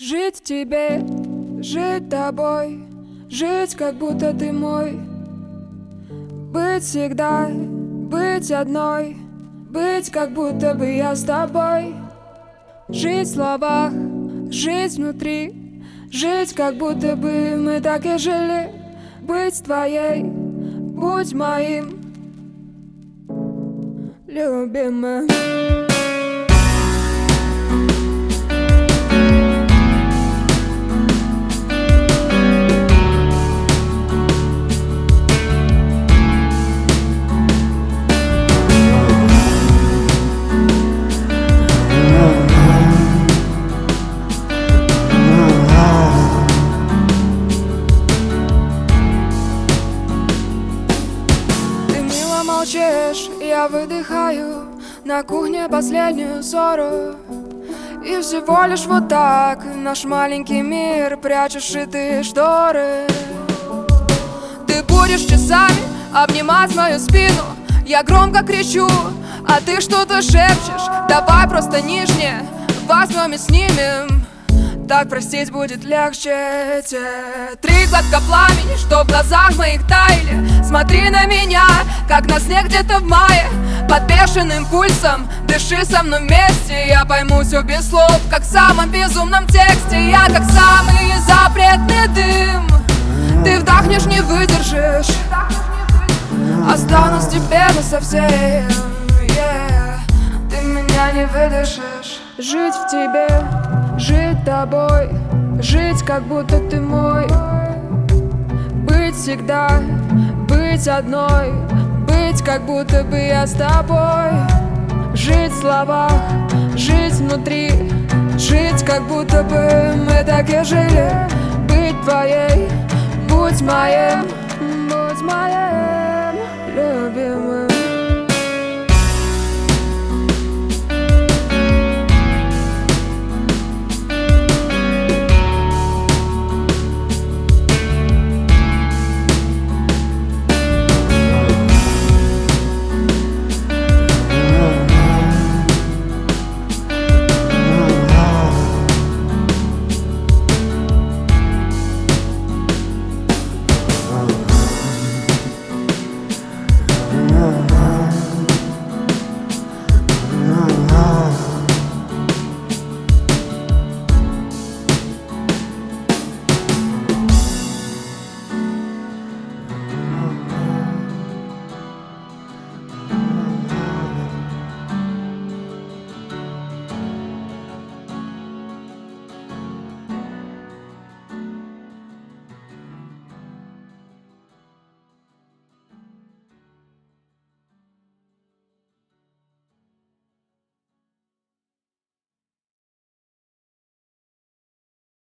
Жить тебе, жить тобой, жить как будто ты мой. Быть всегда, быть одной, быть как будто бы я с тобой. Жить в словах, жить внутри, жить как будто бы мы так и жили. Быть твоей, будь моим любимым. Молчишь, я выдыхаю на кухне последнюю ссору. И всего лишь вот так наш маленький мир прячешь шитые шторы. Ты будешь часами обнимать мою спину. Я громко кричу, а ты что-то шепчешь. Давай просто нижнее возьмем и снимем. Так простить будет легче. Те 3 глотка пламени, что в глазах моих таяли. Смотри на меня, как на снег где-то в мае. Под бешеным пульсом дыши со мной вместе. Я пойму все без слов, как в самом безумном тексте. Я как самый запретный дым. Ты вдохнешь, не выдержишь. Останусь тебе насовсем, yeah. Ты меня не выдержишь. Жить в тебе, жить тобой, жить как будто ты мой. Быть всегда, быть одной, быть как будто бы я с тобой. Жить в словах, жить внутри, жить как будто бы мы так и жили. Быть твоей, будь моим, будь моей.